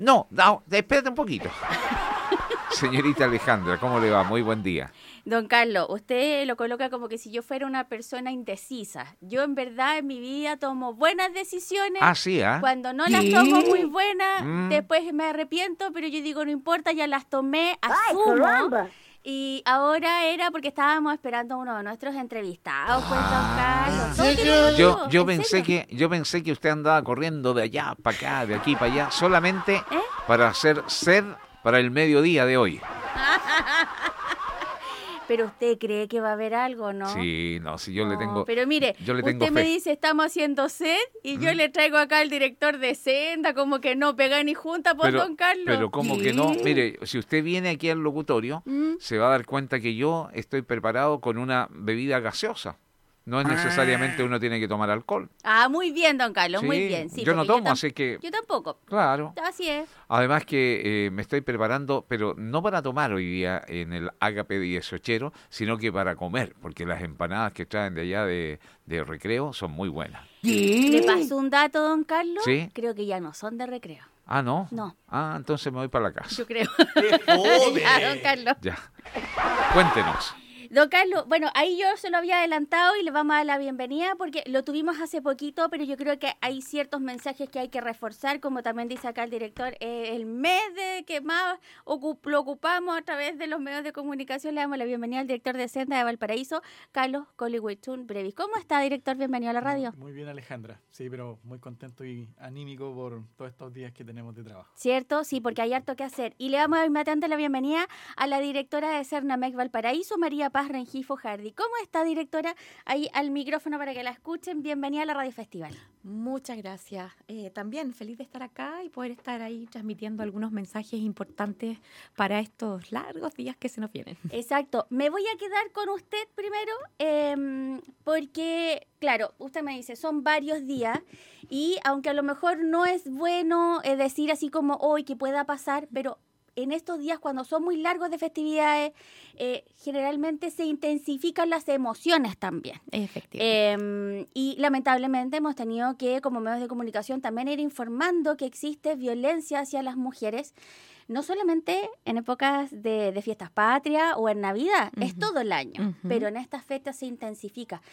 No, espérate un poquito. Señorita Alejandra, ¿cómo le va? Muy buen día. Don Carlos, usted lo coloca como que si yo fuera una persona indecisa. Yo en verdad en mi vida tomo buenas decisiones. Ah, sí, ¿ah? Cuando no las tomo muy buenas, después me arrepiento, pero yo digo, no importa, ya las tomé, asumo. ¡Ay, y ahora era porque estábamos esperando a uno de nuestros entrevistados, pues, Don Carlos. No, te lo digo, Yo ¿en serio? pensé que usted andaba corriendo de allá para acá, de aquí para allá, solamente para hacer sed para el mediodía de hoy. Pero usted cree que va a haber algo, ¿no? Sí, no, si yo le tengo. Pero mire, yo le tengo usted me fe. dice, estamos haciendo sed, y yo le traigo acá al director de Senda, como que no pega ni junta, por Don Carlos. Pero como que no, mire, si usted viene aquí al locutorio, se va a dar cuenta que yo estoy preparado con una bebida gaseosa. No es necesariamente uno tiene que tomar alcohol. Ah, muy bien, Don Carlos, Sí, muy bien. Sí, yo no porque tomo, así que... Yo tampoco. Claro. Así es. Además que me estoy preparando, pero no para tomar hoy día en el Ágape 18, sino que para comer, porque las empanadas que traen de allá de Recreo son muy buenas. ¿Le pasó un dato, Don Carlos? Sí. Creo que ya no son de Recreo. Ah, ¿no? No. Ah, entonces me voy para la casa. Yo creo. ¡Qué fome! Ya, Don Carlos. Ya. Cuéntenos. Don Carlos, bueno, ahí yo se lo había adelantado y le vamos a dar la bienvenida porque lo tuvimos hace poquito, pero yo creo que hay ciertos mensajes que hay que reforzar, como también dice acá el director, el mes de que más lo ocupamos a través de los medios de comunicación. Le damos la bienvenida al director de Senda de Valparaíso, Carlos Colihuichún Brevis. ¿Cómo está, director? Bienvenido a la radio. Muy bien, Alejandra. Sí, pero muy contento y anímico por todos estos días que tenemos de trabajo. ¿Cierto? Sí, porque hay harto que hacer. Y le damos inmediatamente la bienvenida a la directora de Cernamec Valparaíso, María Paz Rengifo Jardi. ¿Cómo está, directora? Ahí al micrófono para que la escuchen. Bienvenida a la Radio Festival. Muchas gracias. También feliz de estar acá y poder estar ahí transmitiendo algunos mensajes importantes para estos largos días que se nos vienen. Exacto. Me voy a quedar con usted primero porque, claro, usted me dice, son varios días y aunque a lo mejor no es bueno decir así como hoy que pueda pasar, pero en estos días cuando son muy largos de festividades, generalmente se intensifican las emociones también. Efectivamente. Y lamentablemente hemos tenido que, como medios de comunicación, también ir informando que existe violencia hacia las mujeres, no solamente en épocas de fiestas patrias o en Navidad, es todo el año, pero en estas fechas se intensifica.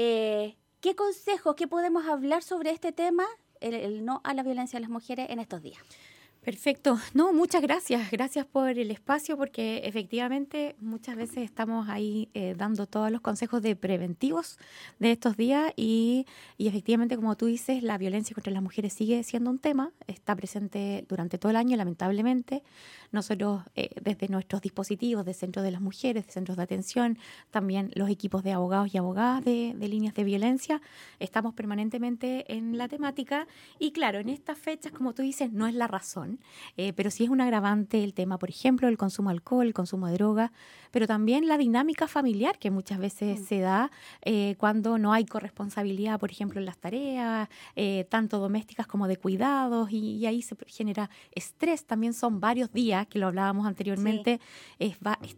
¿Qué consejos, qué podemos hablar sobre este tema, el no a la violencia a las mujeres en estos días? Perfecto. No, muchas gracias. Gracias por el espacio porque efectivamente muchas veces estamos ahí dando todos los consejos de preventivos de estos días y efectivamente, como tú dices, la violencia contra las mujeres sigue siendo un tema, está presente durante todo el año, lamentablemente. Nosotros, desde nuestros dispositivos de centros de las mujeres, de centros de atención, también los equipos de abogados y abogadas de líneas de violencia, estamos permanentemente en la temática y claro, en estas fechas, como tú dices, no es la razón. Pero sí es un agravante el tema, por ejemplo, el consumo de alcohol, el consumo de droga, pero también la dinámica familiar que muchas veces se da cuando no hay corresponsabilidad, por ejemplo, en las tareas, tanto domésticas como de cuidados, y ahí se genera estrés. También son varios días, que lo hablábamos anteriormente, es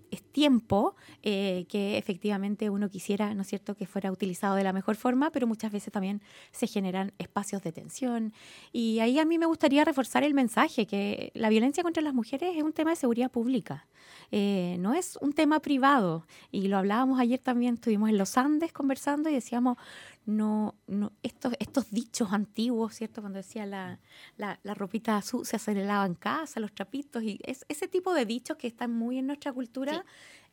tiempo que efectivamente uno quisiera, ¿no es cierto?, que fuera utilizado de la mejor forma, pero muchas veces también se generan espacios de tensión. Y ahí a mí me gustaría reforzar el mensaje que la violencia contra las mujeres es un tema de seguridad pública, no es un tema privado. Y lo hablábamos ayer también, estuvimos en los Andes conversando y decíamos, no estos dichos antiguos, ¿cierto? Cuando decía la ropita sucia se le lava en casa, los trapitos, y ese tipo de dichos que están muy en nuestra cultura,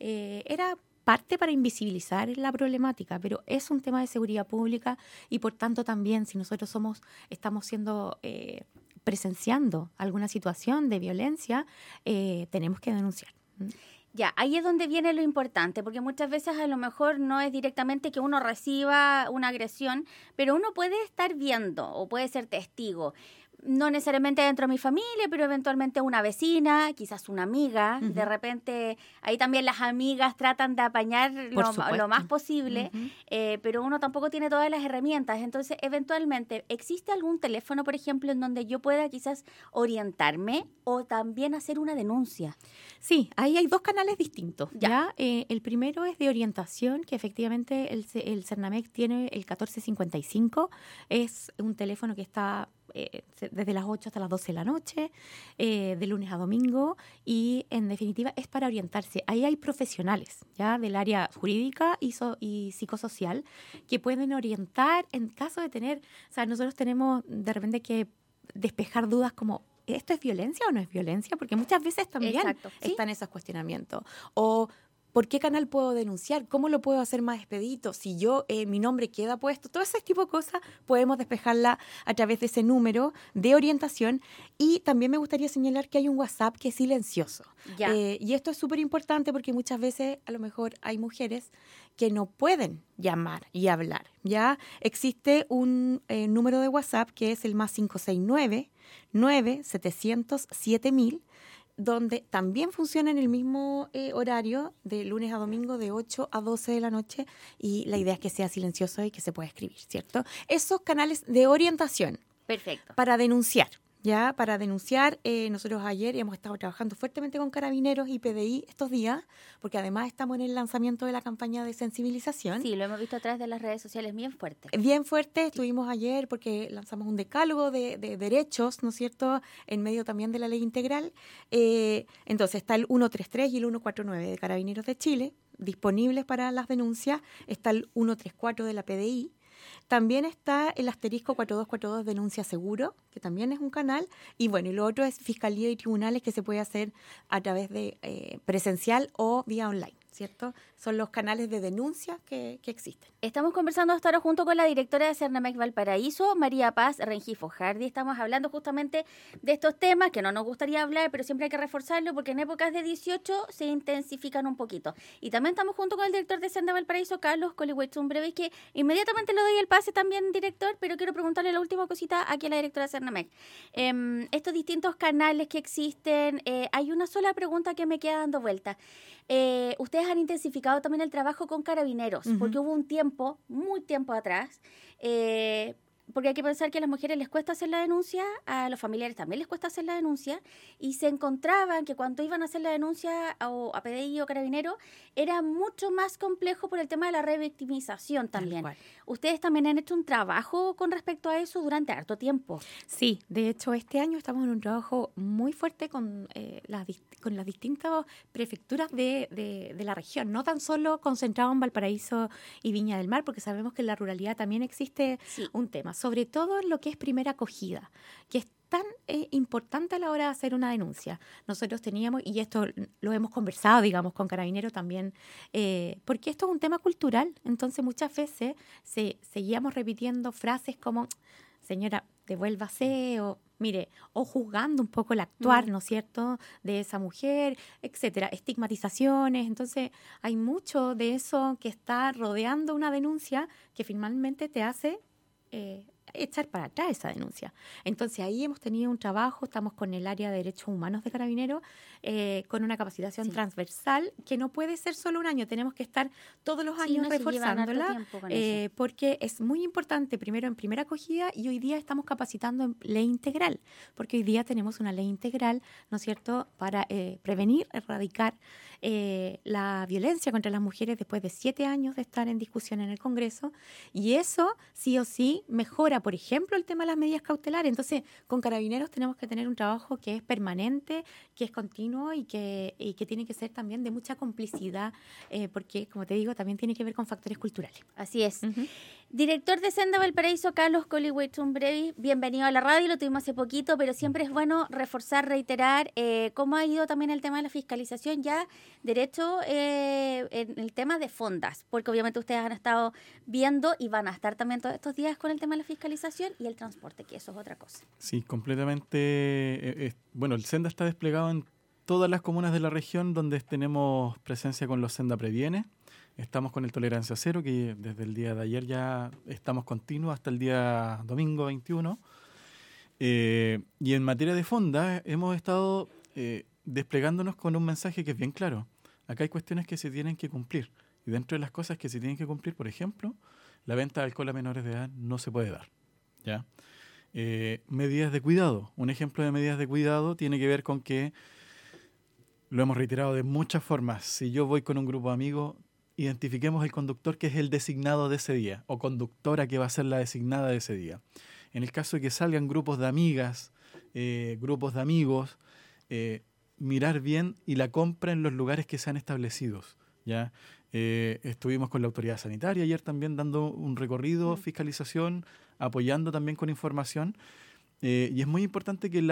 era parte para invisibilizar la problemática, pero es un tema de seguridad pública y por tanto también si nosotros estamos siendo presenciando alguna situación de violencia, tenemos que denunciar. Ya, ahí es donde viene lo importante, porque muchas veces a lo mejor no es directamente que uno reciba una agresión, pero uno puede estar viendo o puede ser testigo. No necesariamente dentro de mi familia, pero eventualmente una vecina, quizás una amiga. De repente, ahí también las amigas tratan de apañar lo más posible, pero uno tampoco tiene todas las herramientas. Entonces, eventualmente, ¿existe algún teléfono, por ejemplo, en donde yo pueda quizás orientarme o también hacer una denuncia? Sí, ahí hay dos canales distintos. ¿Ya? El primero es de orientación, que efectivamente el Cernamec tiene el 1455. Es un teléfono que está desde las 8 hasta las 12 de la noche, de lunes a domingo, y en definitiva es para orientarse. Ahí hay profesionales ya del área jurídica y psicosocial que pueden orientar en caso de tener, o sea, nosotros tenemos de repente que despejar dudas como, ¿esto es violencia o no es violencia? Porque muchas veces también están esos cuestionamientos. O, ¿por qué canal puedo denunciar? ¿Cómo lo puedo hacer más expedito? Si yo, mi nombre queda puesto, todo ese tipo de cosas podemos despejarla a través de ese número de orientación. Y también me gustaría señalar que hay un WhatsApp que es silencioso. Y esto es súper importante porque muchas veces a lo mejor hay mujeres que no pueden llamar y hablar. Ya existe un número de WhatsApp que es el más 569-9700-7000, donde también funciona en el mismo horario, de lunes a domingo, de 8 a 12 de la noche, y la idea es que sea silencioso y que se pueda escribir, ¿cierto? Esos canales de orientación. Perfecto. Para denunciar. Ya, para denunciar, nosotros ayer hemos estado trabajando fuertemente con Carabineros y PDI estos días, porque además estamos en el lanzamiento de la campaña de sensibilización. Sí, lo hemos visto a través de las redes sociales, bien fuerte. Bien fuerte, estuvimos ayer porque lanzamos un decálogo de derechos, ¿no es cierto?, en medio también de la ley integral. Entonces está el 133 y el 149 de Carabineros de Chile, disponibles para las denuncias. Está el 134 de la PDI. También está el asterisco 4242 Denuncia Seguro, que también es un canal. Y bueno, y lo otro es Fiscalía y Tribunales, que se puede hacer a través de presencial o vía online, ¿cierto? Son los canales de denuncia que existen. Estamos conversando hasta ahora junto con la directora de Cernamec Valparaíso, María Paz Rengifo Jardi. Estamos hablando justamente de estos temas que no nos gustaría hablar, pero siempre hay que reforzarlo porque en épocas de 18 se intensifican un poquito. Y también estamos junto con el director de Cernamec Valparaíso, Carlos Colihuechumbreve, que inmediatamente le doy el pase también, director, pero quiero preguntarle la última cosita aquí a la directora de Cernamec. Estos distintos canales que existen, hay una sola pregunta que me queda dando vuelta. Ustedes han intensificado también el trabajo con Carabineros, porque hubo un tiempo, muy tiempo atrás, porque hay que pensar que a las mujeres les cuesta hacer la denuncia, a los familiares también les cuesta hacer la denuncia, y se encontraban que cuando iban a hacer la denuncia a PDI o Carabineros, era mucho más complejo por el tema de la revictimización también. Ustedes también han hecho un trabajo con respecto a eso durante harto tiempo. Sí, de hecho este año estamos en un trabajo muy fuerte con las distintas prefecturas de la región, no tan solo concentrado en Valparaíso y Viña del Mar, porque sabemos que en la ruralidad también existe un tema, sobre todo en lo que es primera acogida, que es tan importante a la hora de hacer una denuncia. Nosotros teníamos, y esto lo hemos conversado, digamos, con Carabineros también, porque esto es un tema cultural, entonces muchas veces seguíamos repitiendo frases como, señora, devuélvase, o mire, o juzgando un poco el actuar, ¿no es cierto?, de esa mujer, etcétera, estigmatizaciones. Entonces, hay mucho de eso que está rodeando una denuncia que finalmente te hace echar para atrás esa denuncia. Entonces ahí hemos tenido un trabajo, estamos con el área de derechos humanos de Carabineros, con una capacitación transversal que no puede ser solo un año, tenemos que estar todos los años reforzándola, porque es muy importante, primero en primera acogida, y hoy día estamos capacitando en ley integral, porque hoy día tenemos una ley integral, ¿no es cierto?, para prevenir, erradicar la violencia contra las mujeres después de 7 años de estar en discusión en el Congreso, y eso sí o sí mejora, por ejemplo, el tema de las medidas cautelares. Entonces, con Carabineros tenemos que tener un trabajo que es permanente, que es continuo y que tiene que ser también de mucha complicidad, porque, como te digo, también tiene que ver con factores culturales. Así es. Director de Senda Valparaíso, Carlos Colihuechumbreve, bienvenido a la radio, lo tuvimos hace poquito, pero siempre es bueno reforzar, reiterar cómo ha ido también el tema de la fiscalización ya derecho en el tema de fondas, porque obviamente ustedes han estado viendo y van a estar también todos estos días con el tema de la fiscalización y el transporte, que eso es otra cosa. Sí, completamente. Bueno, el Senda está desplegado en todas las comunas de la región donde tenemos presencia con los Senda Previene. Estamos con el Tolerancia Cero, que desde el día de ayer ya estamos continuos hasta el día domingo 21. Y en materia de fonda hemos estado desplegándonos con un mensaje que es bien claro. Acá hay cuestiones que se tienen que cumplir. Y dentro de las cosas que se tienen que cumplir, por ejemplo, la venta de alcohol a menores de edad no se puede dar, ¿ya? Medidas de cuidado. Un ejemplo de medidas de cuidado tiene que ver con que, lo hemos reiterado de muchas formas, si yo voy con un grupo de amigos, identifiquemos el conductor que es el designado de ese día o conductora que va a ser la designada de ese día. En el caso de que salgan grupos de amigas, grupos de amigos, mirar bien y la compra en los lugares que sean establecidos, ¿ya? Estuvimos con la autoridad sanitaria ayer también dando un recorrido, fiscalización, apoyando también con información. Y es muy importante que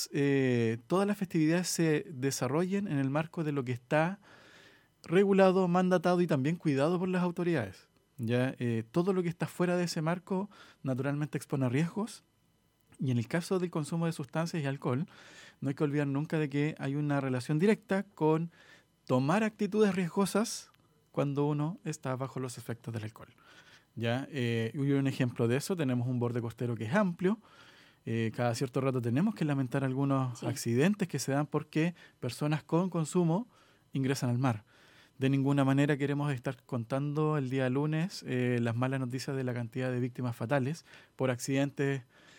todas las festividades se desarrollen en el marco de lo que está regulado, mandatado y también cuidado por las autoridades. ¿Ya? Todo lo que está fuera de ese marco naturalmente expone riesgos. Y en el caso del consumo de sustancias y alcohol, no hay que olvidar nunca de que hay una relación directa con tomar actitudes riesgosas cuando uno está bajo los efectos del alcohol. ¿Ya? Y un ejemplo de eso, tenemos un borde costero que es amplio. Cada cierto rato tenemos que lamentar algunos accidentes que se dan porque personas con consumo ingresan al mar. De ninguna manera queremos estar contando el día lunes las malas noticias de la cantidad de víctimas fatales por accidentes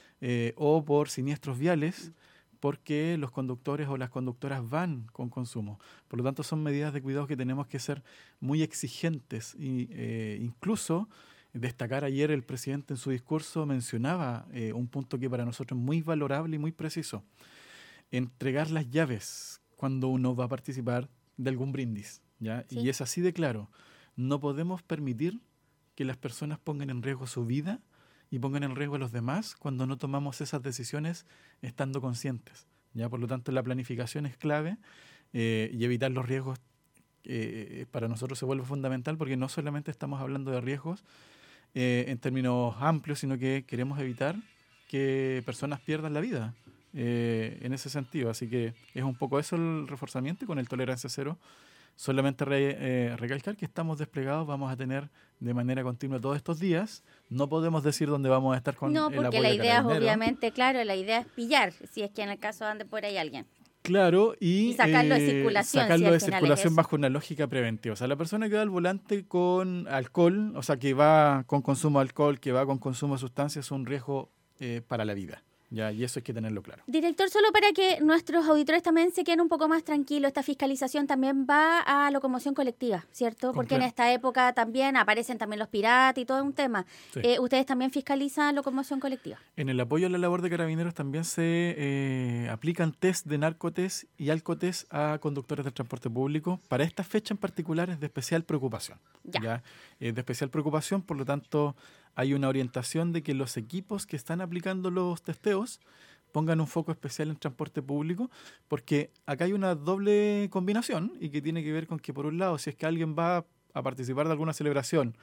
o por siniestros viales, porque los conductores o las conductoras van con consumo. Por lo tanto, son medidas de cuidado que tenemos que ser muy exigentes. Y incluso destacar ayer el presidente en su discurso mencionaba un punto que para nosotros es muy valorable y muy preciso. Entregar las llaves cuando uno va a participar de algún brindis, ¿ya? Sí. Y es así de claro. No podemos permitir que las personas pongan en riesgo su vida y pongan en riesgo a los demás cuando no tomamos esas decisiones estando conscientes, ¿ya? Por lo tanto, la planificación es clave y evitar los riesgos para nosotros se vuelve fundamental, porque no solamente estamos hablando de riesgos en términos amplios, sino que queremos evitar que personas pierdan la vida en ese sentido. Así que es un poco eso el reforzamiento, y con el Tolerancia Cero solamente recalcar que estamos desplegados, vamos a tener de manera continua todos estos días. No podemos decir dónde vamos a estar con el apoyo de Carabineros. No, porque la idea es obviamente, claro, la idea es pillar, si es que en el caso ande por ahí alguien. Claro, y sacarlo de circulación. Sacarlo de circulación bajo una lógica preventiva. O sea, la persona que va al volante con alcohol, o sea, que va con consumo de alcohol, que va con consumo de sustancias, es un riesgo para la vida. Ya, y eso hay que tenerlo claro. Director, solo para que nuestros auditores también se queden un poco más tranquilos, esta fiscalización también va a locomoción colectiva, ¿cierto? Porque en esta época también aparecen también los piratas y todo un tema. Sí. ¿Ustedes también fiscalizan locomoción colectiva? En el apoyo a la labor de Carabineros también se aplican test de narcotest y alcotest a conductores del transporte público. Para esta fecha en particular es de especial preocupación. ¿Ya? De especial preocupación, por lo tanto hay una orientación de que los equipos que están aplicando los testeos pongan un foco especial en transporte público, porque acá hay una doble combinación y que tiene que ver con que, por un lado, si es que alguien va a participar de alguna celebración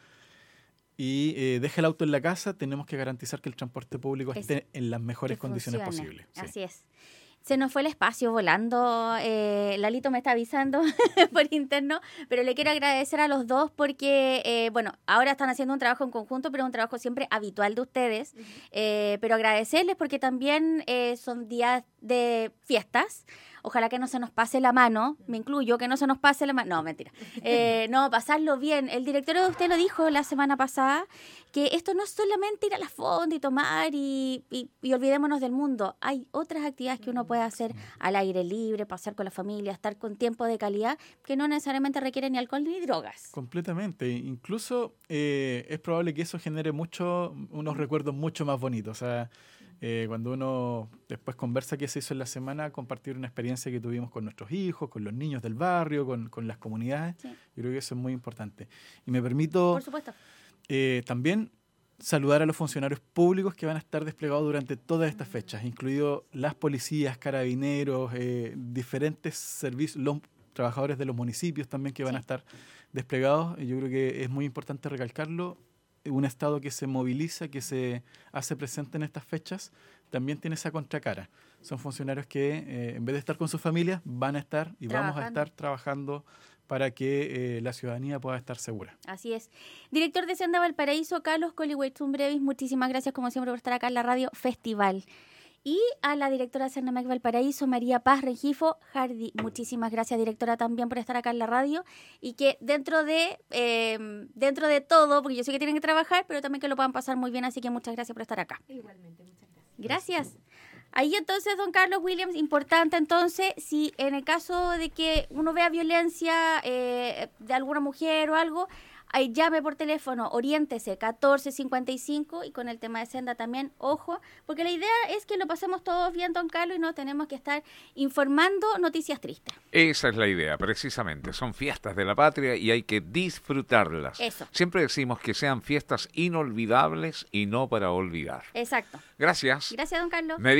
y deja el auto en la casa, tenemos que garantizar que el transporte público esté en las mejores condiciones posibles. Sí. Así es. Se nos fue el espacio volando. Lalito me está avisando por interno, pero le quiero agradecer a los dos porque, ahora están haciendo un trabajo en conjunto, pero es un trabajo siempre habitual de ustedes. Pero agradecerles porque también son días de fiestas. Ojalá que no se nos pase la mano, me incluyo, que no se nos pase la mano. No, mentira. No, pasarlo bien. El director de usted lo dijo la semana pasada, que esto no es solamente ir a la fonda y tomar y olvidémonos del mundo. Hay otras actividades que uno puede hacer al aire libre, pasar con la familia, estar con tiempo de calidad, que no necesariamente requieren ni alcohol ni drogas. Completamente. Incluso es probable que eso genere unos recuerdos mucho más bonitos. O sea, cuando uno después conversa qué se hizo en la semana, compartir una experiencia que tuvimos con nuestros hijos, con los niños del barrio, con las comunidades, yo creo que eso es muy importante. Y me permito por supuesto también saludar a los funcionarios públicos que van a estar desplegados durante todas estas fechas, incluidos las policías, carabineros, diferentes servicios, los trabajadores de los municipios también que van a estar desplegados. Y yo creo que es muy importante recalcarlo. Un Estado que se moviliza, que se hace presente en estas fechas, también tiene esa contracara. Son funcionarios que, en vez de estar con sus familias, van a estar y vamos a estar trabajando para que la ciudadanía pueda estar segura. Así es. Director de Senda Valparaíso, Carlos Colihuechun Brevis, muchísimas gracias como siempre por estar acá en la Radio Festival. Y a la directora de Cernamec Valparaíso, María Paz Rengifo Hardy. Muchísimas gracias, directora, también por estar acá en la radio. Y que dentro de todo, porque yo sé que tienen que trabajar, pero también que lo puedan pasar muy bien, así que muchas gracias por estar acá. Igualmente, muchas gracias. Gracias. Ahí entonces, don Carlos Williams, importante entonces, si en el caso de que uno vea violencia de alguna mujer o algo, Ahí llame por teléfono, oriéntese 1455 y con el tema de Senda también, ojo, porque la idea es que lo pasemos todos bien, don Carlos, y no tenemos que estar informando noticias tristes. Esa es la idea, precisamente. Son fiestas de la patria y hay que disfrutarlas. Eso. Siempre decimos que sean fiestas inolvidables y no para olvidar. Exacto. Gracias. Gracias, don Carlos.